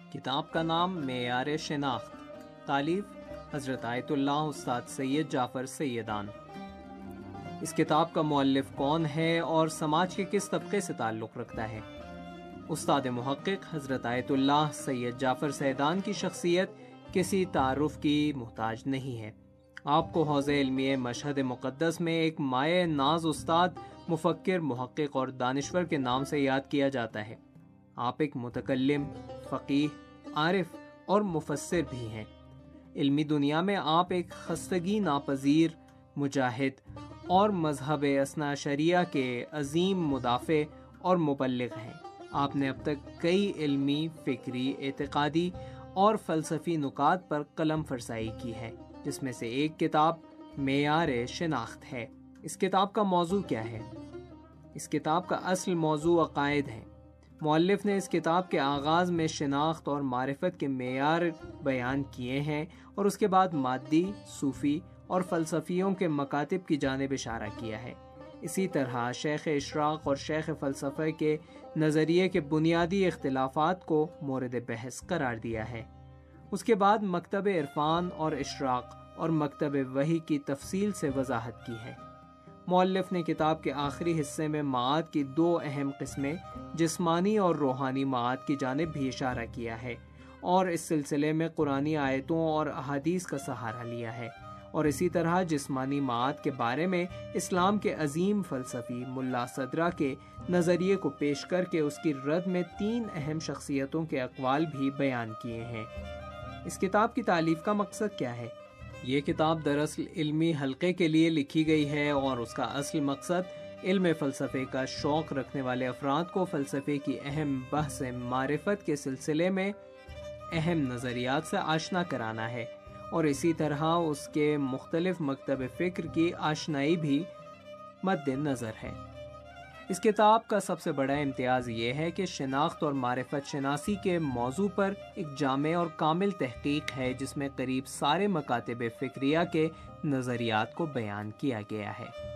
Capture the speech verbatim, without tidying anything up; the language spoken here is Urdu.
کتاب کا نام معیار شناخت، تالیف حضرت آیت اللہ استاد سید جعفر سیدان۔ اس کتاب کا مؤلف کون ہے اور سماج کے کس طبقے سے تعلق رکھتا ہے؟ استاد محقق حضرت آیت اللہ سید جعفر سیدان کی شخصیت کسی تعارف کی محتاج نہیں ہے۔ آپ کو حوض علمیہ مشہد مقدس میں ایک مائع ناز استاد، مفکر، محقق اور دانشور کے نام سے یاد کیا جاتا ہے۔ آپ ایک متکلم، فقیہ، عارف اور مفسر بھی ہیں۔ علمی دنیا میں آپ ایک خستگی ناپذیر مجاہد اور مذہب اثنا عشریہ کے عظیم مدافع اور مبلغ ہیں۔ آپ نے اب تک کئی علمی، فکری، اعتقادی اور فلسفی نکات پر قلم فرسائی کی ہے، جس میں سے ایک کتاب معیار شناخت ہے۔ اس کتاب کا موضوع کیا ہے؟ اس کتاب کا اصل موضوع عقائد ہے۔ مؤلف نے اس کتاب کے آغاز میں شناخت اور معرفت کے معیار بیان کیے ہیں اور اس کے بعد مادی، صوفی اور فلسفیوں کے مکاتب کی جانب اشارہ کیا ہے۔ اسی طرح شیخ اشراق اور شیخ فلسفہ کے نظریے کے بنیادی اختلافات کو مورد بحث قرار دیا ہے۔ اس کے بعد مکتب عرفان اور اشراق اور مکتب وحی کی تفصیل سے وضاحت کی ہے۔ مؤلف نے کتاب کے آخری حصے میں معاد کی دو اہم قسمیں، جسمانی اور روحانی معاد کی جانب بھی اشارہ کیا ہے، اور اس سلسلے میں قرآنی آیتوں اور احادیث کا سہارا لیا ہے، اور اسی طرح جسمانی معاد کے بارے میں اسلام کے عظیم فلسفی ملا صدرہ کے نظریے کو پیش کر کے اس کی رد میں تین اہم شخصیتوں کے اقوال بھی بیان کیے ہیں۔ اس کتاب کی تالیف کا مقصد کیا ہے؟ یہ کتاب دراصل علمی حلقے کے لیے لکھی گئی ہے، اور اس کا اصل مقصد علم فلسفے کا شوق رکھنے والے افراد کو فلسفے کی اہم بحث معرفت کے سلسلے میں اہم نظریات سے آشنا کرانا ہے، اور اسی طرح اس کے مختلف مکتب فکر کی آشنائی بھی مد نظر ہے۔ اس کتاب کا سب سے بڑا امتیاز یہ ہے کہ شناخت اور معرفت شناسی کے موضوع پر ایک جامع اور کامل تحقیق ہے، جس میں قریب سارے مکاتب فکریہ کے نظریات کو بیان کیا گیا ہے۔